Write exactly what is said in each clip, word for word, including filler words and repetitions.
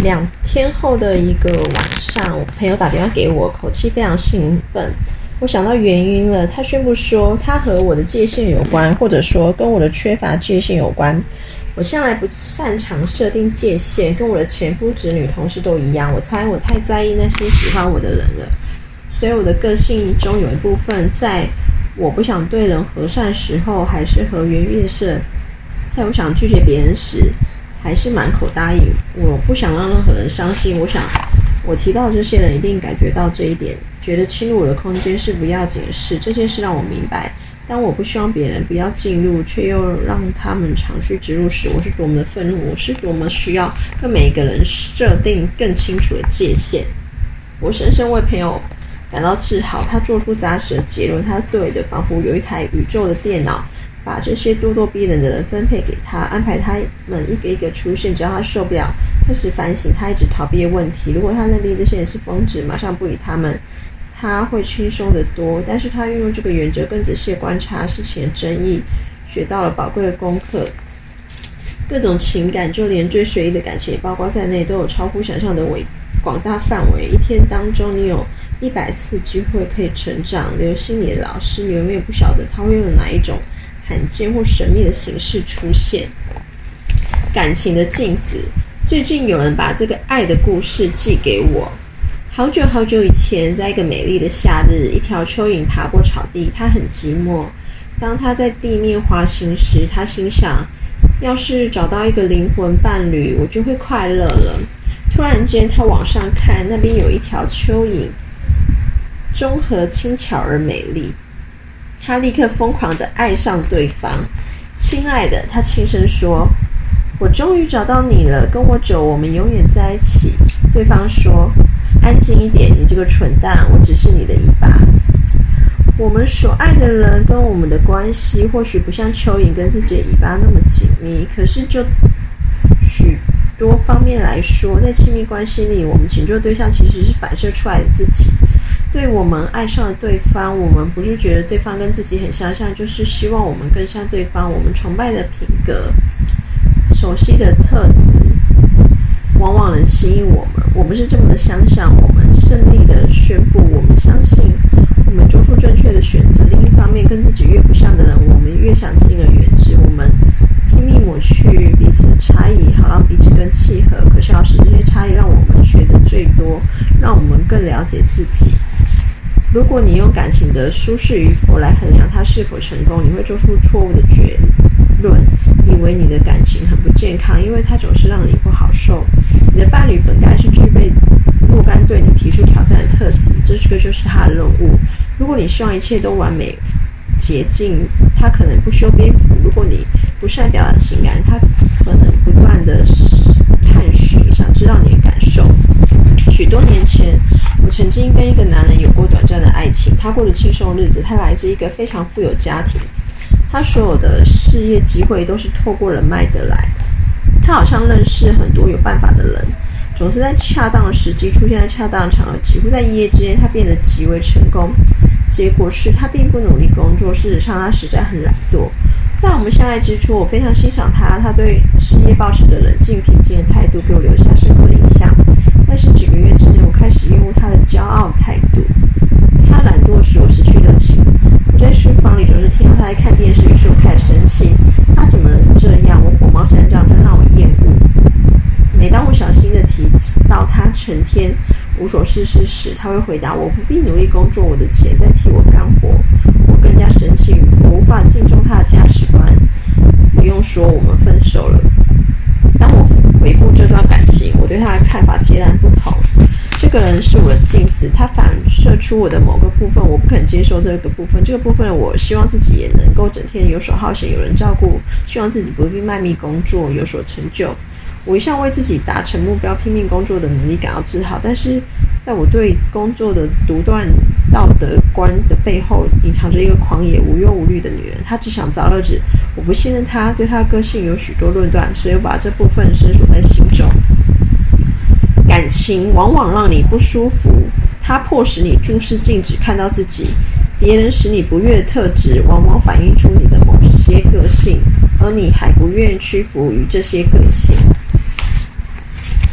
两天后的一个晚上，我朋友打电话给我，口气非常兴奋。我想到原因了，他宣布说他和我的界限有关，或者说跟我的缺乏界限有关。我向来不擅长设定界限，跟我的前夫、子女、同事都一样。我猜我太在意那些喜欢我的人了，所以我的个性中有一部分，在我不想对人和善时候，还是和颜悦色；在我想拒绝别人时，还是满口答应。我不想让任何人伤心。我想我提到这些人一定感觉到这一点，觉得侵入我的空间是不要紧的事。这件事让我明白，当我不希望别人不要进入，却又让他们长驱直入时，我是多么的愤怒，我是多么需要跟每一个人设定更清楚的界限。我深深为朋友感到自豪，他做出扎实的结论，他对的，仿佛有一台宇宙的电脑，把这些咄咄逼人的人分配给他，安排他们一个一个出现。只要他受不了，开始反省他一直逃避的问题。如果他认定这些人是疯子，马上不理他们，他会轻松得多。但是他运用这个原则，更仔细的观察事情的争议，学到了宝贵的功课。各种情感，就连最随意的感情也包括在内，都有超乎想象的伟广大范围。一天当中，你有一百次机会可以成长。留心你的老师，你永远不晓得他会用哪一种罕见或神秘的形式出现。感情的镜子，最近有人把这个爱的故事寄给我。好久好久以前，在一个美丽的夏日，一条蚯蚓爬过草地，它很寂寞。当它在地面滑行时，它心想，要是找到一个灵魂伴侣，我就会快乐了。突然间，它往上看，那边有一条蚯蚓，综合轻巧而美丽。他立刻疯狂地爱上对方。亲爱的，他轻声说，我终于找到你了，跟我走，我们永远在一起。对方说，安静一点，你这个蠢蛋，我只是你的尾巴。我们所爱的人跟我们的关系或许不像蚯蚓跟自己的尾巴那么紧密，可是就许多方面来说，在亲密关系里，我们请求的对象其实是反射出来的自己。对我们爱上了对方，我们不是觉得对方跟自己很相像，就是希望我们更像对方。我们崇拜的品格、熟悉的特质，往往能吸引我们。我们是这么的相像，我们胜利的宣布，我们相信我们做出正确的选择。另一方面，跟自己越不像的人，我们越想敬而远之。我们拼命抹去彼此的差异，好让彼此更契合。可笑是，这些差异让我们学的最多，让我们更了解自己。如果你用感情的舒适与否来衡量它是否成功，你会做出错误的结论，以为你的感情很不健康，因为它总是让你不好受。你的伴侣本该是具备若干对你提出挑战的特质，这个就是他的任务。如果你希望一切都完美洁净，他可能不修边幅；如果你不善表达情感，他可能不断的探寻，想知道你的感受。许多年前，我曾经跟一个男人有过短暂的爱情，他过着轻松的日子，他来自一个非常富有家庭，他所有的事业机会都是透过人脉得来。他好像认识很多有办法的人，总是在恰当的时机出现在恰当的场合，几乎在一夜之间他变得极为成功。结果是他并不努力工作，事实上他实在很懒惰。在我们相爱之初，我非常欣赏他，他对事业抱持的冷静平静的态度给我留下深刻的印象。但是几个月之内，我开始厌恶他的骄傲态度。他懒惰使我失去热情。我在书房里总是听到他在看电视，于是我开始生气。他怎么能这样？我火冒三丈，真让我厌恶。每当我小心地提到他成天无所事事时，他会回答我不必努力工作，我的钱在替我干活。我更加生气，我无法敬重他的价值观。不用说，我们分手了。当我回顾这段感情，我对他的看法截然不同。这个人是我的镜子，他反射出我的某个部分，我不肯接受这个部分。这个部分我希望自己也能够整天游手好闲，有人照顾，希望自己不必卖命工作，有所成就。我一向为自己达成目标拼命工作的能力感到自豪，但是在我对工作的独断道德观的背后，隐藏着一个狂野无忧无虑的女人。她只想找乐子，我不信任她，对她的个性有许多论断，所以我把这部分深锁在心中。感情往往让你不舒服，它迫使你注视镜子，看到自己。别人使你不悦的特质，往往反映出你的某些个性，而你还不愿屈服于这些个性。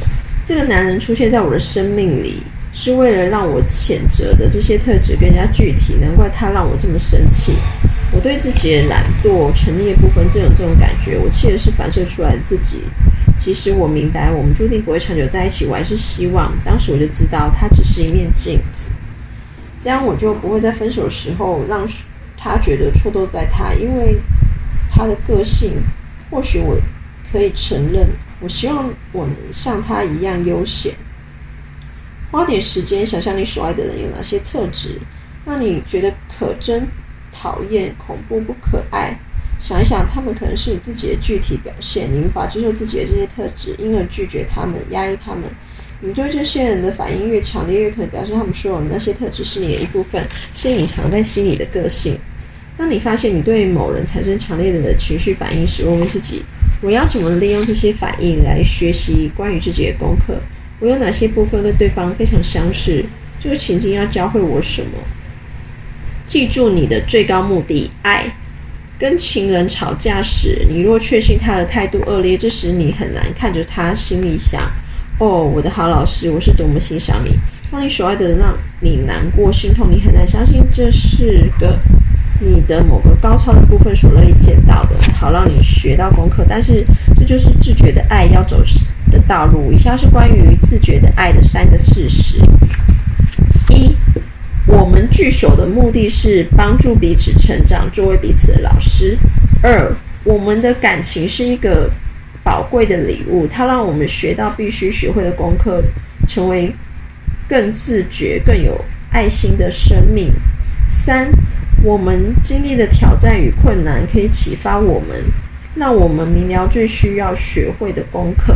这个男人出现在我的生命里，是为了让我谴责的这些特质更加具体，难怪他让我这么生气。我对自己的懒惰、沉溺的部分正有这种感觉，我气的是反射出来的自己。其实我明白我们注定不会长久在一起，我还是希望当时我就知道它只是一面镜子，这样我就不会在分手的时候让他觉得错都在他，因为他的个性或许我可以承认，我希望我能像他一样悠闲。花点时间想想你所爱的人有哪些特质让你觉得可憎、讨厌、恐怖、不可爱，想一想他们可能是你自己的具体表现，你无法接受自己的这些特质，因而拒绝他们、压抑他们。你对这些人的反应越强烈，越可能表示他们说的那些特质是你的一部分，是隐藏在心里的个性。当你发现你对某人产生强烈的情绪反应时，问问自己，我要怎么利用这些反应来学习关于自己的功课？我有哪些部分跟对方非常相似？这个情境要教会我什么？记住你的最高目的，爱。跟情人吵架时，你若确信他的态度恶劣，这时你很难看着他，心里想，哦，我的好老师，我是多么欣赏你。当你所爱的人让你难过、心痛，你很难相信这是个你的某个高超的部分所乐意见到的，好让你学到功课。但是这就是自觉的爱要走的道路。以下是关于自觉的爱的三个事实：一，我们聚首的目的是帮助彼此成长，作为彼此的老师。二，我们的感情是一个宝贵的礼物，它让我们学到必须学会的功课，成为更自觉、更有爱心的生命。三，我们经历的挑战与困难可以启发我们，让我们明了最需要学会的功课。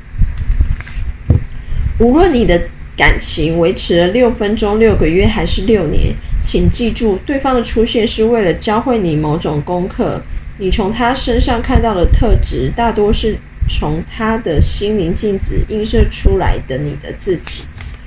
无论你的感情维持了六分钟、六个月还是六年，请记住，对方的出现是为了教会你某种功课。你从他身上看到的特质，大多是从他的心灵镜子映射出来的你的自己。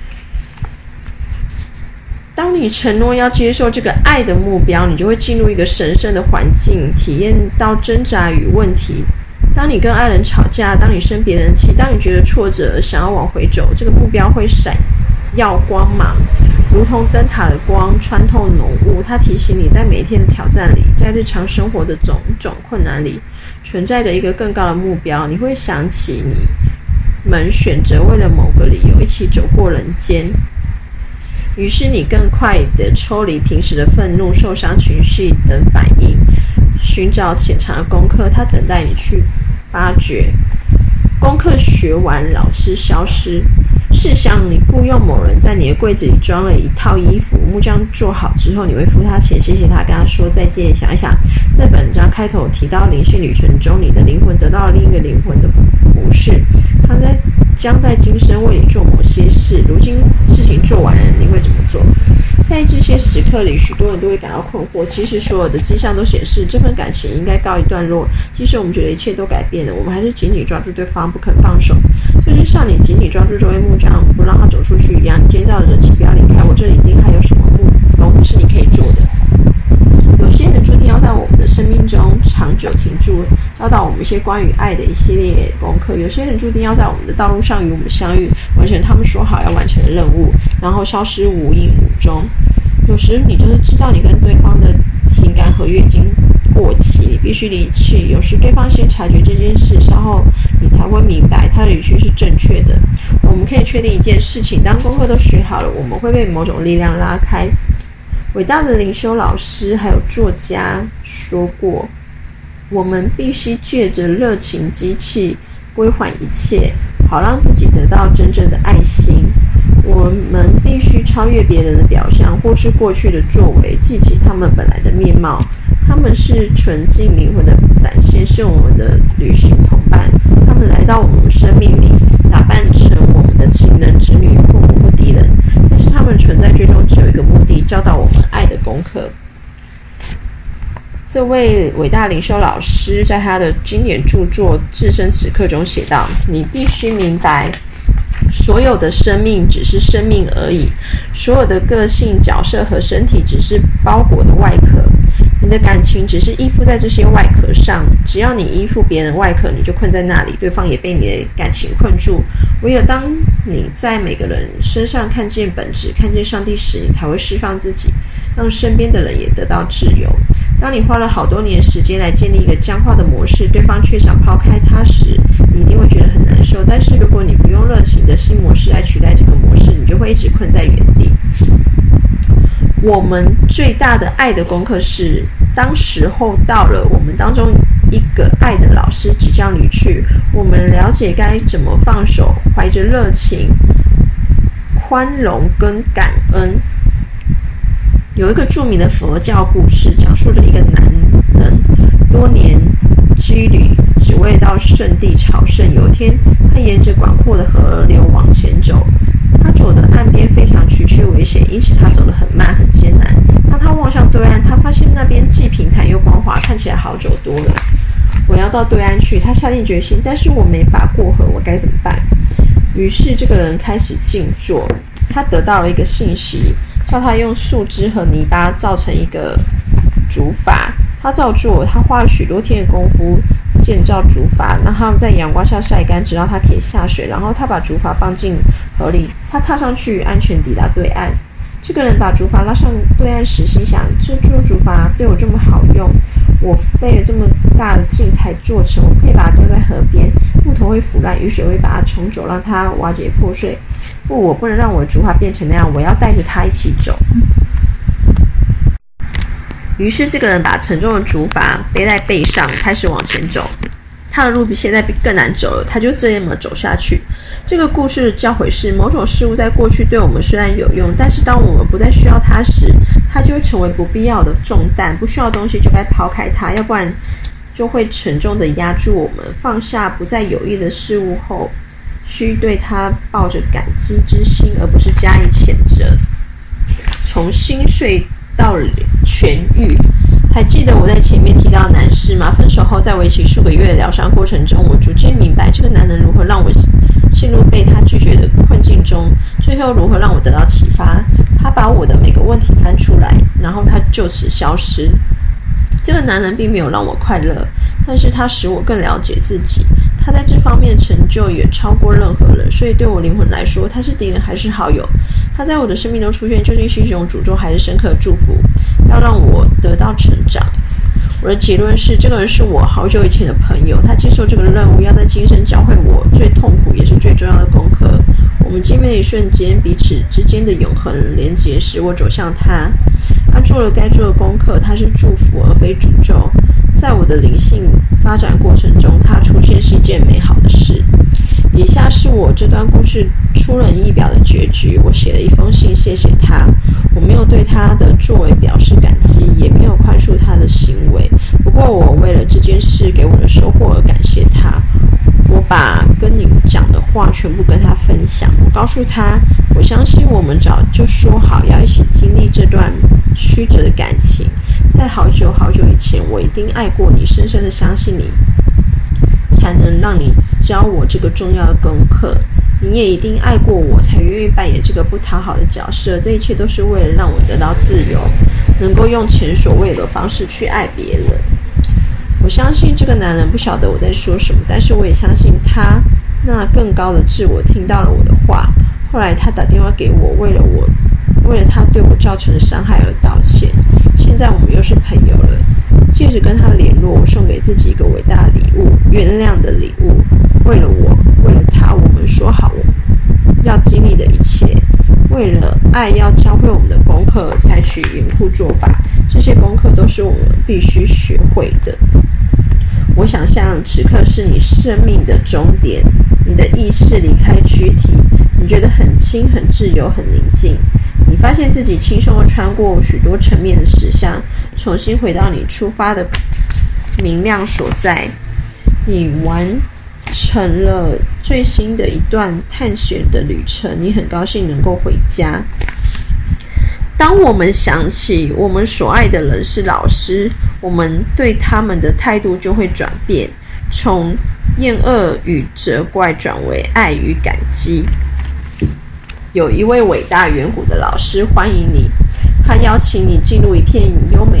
当你承诺要接受这个爱的目标，你就会进入一个神圣的环境，体验到挣扎与问题。当你跟爱人吵架，当你生别人的气，当你觉得挫折想要往回走，这个目标会闪耀光芒，如同灯塔的光穿透浓雾。它提醒你，在每一天的挑战里，在日常生活的种种困难里，存在着一个更高的目标。你会想起你们选择为了某个理由一起走过人间，于是你更快地抽离平时的愤怒、受伤情绪等反应，寻找潜藏的功课，它等待你去发掘。功课学完，老师消失。试想你雇佣某人在你的柜子里装了一套衣服，木匠做好之后，你会付他钱，谢谢他，跟他说再见。想一想，在本章开头提到灵性旅程中，你的灵魂得到了另一个灵魂的服侍，他在将在今生为你做某些事，如今事情做完了，你会怎么做？在这些时刻里，许多人都会感到困惑。其实所有的迹象都显示，这份感情应该告一段落。即使我们觉得一切都改变了，我们还是紧紧抓住对方，不肯放手。就像你紧紧抓住这位木匠，不让他走出去一样，你尖叫着请不要离开我，这里一定还有什么木工是你可以做的。有些人注定要在我们的生命中长久停住，教导我们一些关于爱的一系列功课。有些人注定要在我们的道路上与我们相遇，完成他们说好要完成的任务，然后消失无影无踪。有时你就是知道你跟对方的情感合约已经过期，你必须离去。有时对方先察觉这件事，稍后你才会明白他的语气是正确的。我们可以确定一件事情，当功课都学好了，我们会被某种力量拉开。伟大的灵修老师还有作家说过，我们必须借着热情机器归还一切，好让自己得到真正的爱心。我们必须超越别人的表象或是过去的作为，记起他们本来的面貌。他们是纯净灵魂的展现，是我们的旅行同伴。他们来到我们生命里，打扮成我们的情人、子女、父母或敌人，但是他们存在最终只有一个目的，教导我们爱的功课。这位伟大灵修老师在他的经典著作《置身此刻》中写道：你必须明白，所有的生命只是生命而已，所有的个性、角色和身体只是包裹的外壳。 你的感情只是依附在这些外壳上，只要你依附别人的外壳，你就困在那里，对方也被你的感情困住。唯有当你在每个人身上看见本质，看见上帝时，你才会释放自己，让身边的人也得到自由。当你花了好多年时间来建立一个僵化的模式，对方却想抛开它时，你一定会觉得很难受。但是如果你不用热情的新模式来取代这个模式，你就会一直困在原地。我们最大的爱的功课是，当时候到了，我们当中一个爱的老师即将离去，我们了解该怎么放手，怀着热情、宽容跟感恩。有一个著名的佛教故事，讲述着一个男人多年积旅，只为到圣地朝圣。有一天，他沿着广阔的河流往前走，他走的岸边非常崎岖危险，因此他走得很慢很艰难。当他望向对岸，他发现那边既平坦又光滑，看起来好走多了。我要到对岸去，他下定决心，但是我没法过河，我该怎么办？于是这个人开始静坐，他得到了一个信息，叫他用树枝和泥巴造成一个竹筏。他照做，他花了许多天的功夫建造竹筏，让他们在阳光下晒干，直到他可以下水。然后他把竹筏放进河里，他踏上去，安全抵达对岸。这个人把竹筏拉上对岸时，心想：这座竹筏对我这么好用，我费了这么大的劲才做成，我可以把它丢在河边，木头会腐烂，雨水会把它冲走，让它瓦解破碎。不，我不能让我的竹筏变成那样，我要带着它一起走。于是这个人把沉重的竹筏背在背上，开始往前走。他的路比现在更难走了，他就这么走下去。这个故事的教诲是，某种事物在过去对我们虽然有用，但是当我们不再需要它时，它就会成为不必要的重担。不需要的东西就该抛开它，要不然就会沉重地压住我们。放下不再有益的事物后，需对它抱着感激之心，而不是加以谴责。从心碎到痊愈。还记得我在前面提到的男士吗？分手后，在为期数个月的疗伤过程中，我逐渐明白这个男人如何让我陷入被他拒绝的困境中，最后如何让我得到启发。他把我的每个问题翻出来，然后他就此消失。这个男人并没有让我快乐，但是他使我更了解自己。他在这方面成就远超过任何人，所以对我灵魂来说，他是敌人还是好友？他在我的生命中出现，究竟是一种诅咒还是深刻的祝福？要让我得到成长。我的结论是，这个人是我好久以前的朋友，他接受这个任务，要在今生教会我最痛苦也是最重要的功课。我们见面的一瞬间，彼此之间的永恒连结使我走向他。他做了该做的功课，他是祝福而非诅咒。在我的灵性发展过程中，他出现是一件美好的事。以下是我这段故事出人意表的结局。我写了一封信谢谢他，我没有对他的作为表示感激，也没有宽恕他的行为。不过我为了这件事给我的收获而感谢他。我把跟你讲的话全部跟他分享。我告诉他，我相信我们早就说好要一起经历这段曲折的感情。在好久好久以前，我一定爱过你，深深的相信你，才能让你教我这个重要的功课。你也一定爱过我，才愿意扮演这个不讨好的角色。这一切都是为了让我得到自由，能够用前所未有的方式去爱别人。我相信这个男人不晓得我在说什么，但是我也相信他那更高的自我听到了我的话。后来他打电话给我，为了我，为了他对我造成的伤害而道歉。现在我们又是朋友了。借着跟他联络，我送给自己一个伟大的礼物，原谅的礼物。为了我，为了他，我们说好要经历的一切。为了爱要教会我们的功课，采取严酷做法，这些功课都是我们必须学会的。我想象此刻是你生命的终点，你的意识离开躯体，你觉得很轻、很自由、很宁静。你发现自己轻松地穿过许多层面的实相，重新回到你出发的明亮所在。你完成了最新的一段探险的旅程，你很高兴能够回家。当我们想起我们所爱的人是老师，我们对他们的态度就会转变，从厌恶与责怪转为爱与感激。有一位伟大远古的老师欢迎你，他邀请你进入一片优美的空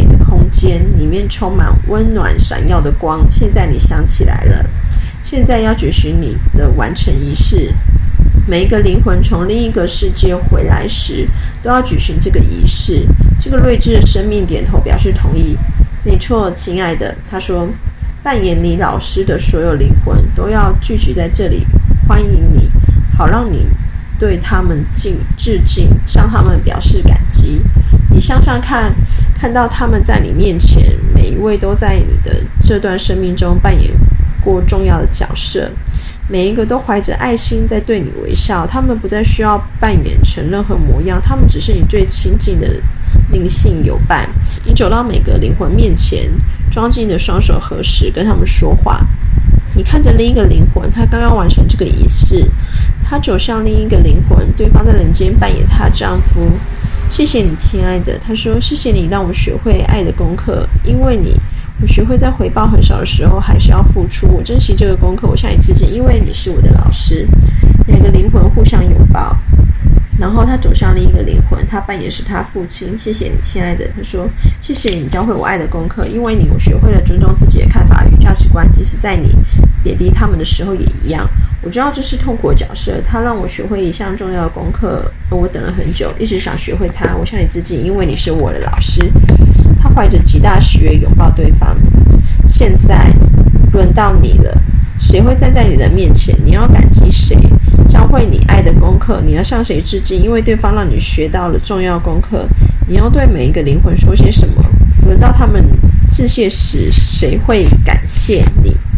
间，里面充满温暖闪耀的光。现在你想起来了，现在要举行你的完成仪式。每一个灵魂从另一个世界回来时，都要举行这个仪式。这个睿智的生命点头表示同意。没错，亲爱的，他说，扮演你老师的所有灵魂都要聚集在这里，欢迎你，好让你对他们敬致敬，向他们表示感激。你想想看，看到他们在你面前，每一位都在你的这段生命中扮演过重要的角色，每一个都怀着爱心在对你微笑。他们不再需要扮演成任何模样，他们只是你最亲近的灵性友伴。你走到每个灵魂面前，装进你的双手合十，跟他们说话。你看着另一个灵魂，他刚刚完成这个仪式，他走向另一个灵魂，对方在人间扮演她的丈夫。谢谢你，亲爱的，他说，谢谢你让我学会爱的功课，因为你我学会在回报很少的时候还是要付出，我珍惜这个功课，我向你致敬，因为你是我的老师。两个灵魂互相拥抱，然后他走向另一个灵魂，他扮演是他父亲。谢谢你，亲爱的，他说，谢谢你教会我爱的功课，因为你我学会了尊重自己的看法与价值观，即使在你贬低他们的时候也一样。我知道这是痛苦的角色，他让我学会一项重要的功课，而我等了很久，一直想学会它。我向你致敬，因为你是我的老师。他怀着极大喜悦拥抱对方。现在轮到你了，谁会站在你的面前？你要感激谁？教会你爱的功课，你要向谁致敬？因为对方让你学到了重要功课。你要对每一个灵魂说些什么？轮到他们致谢时，谁会感谢你？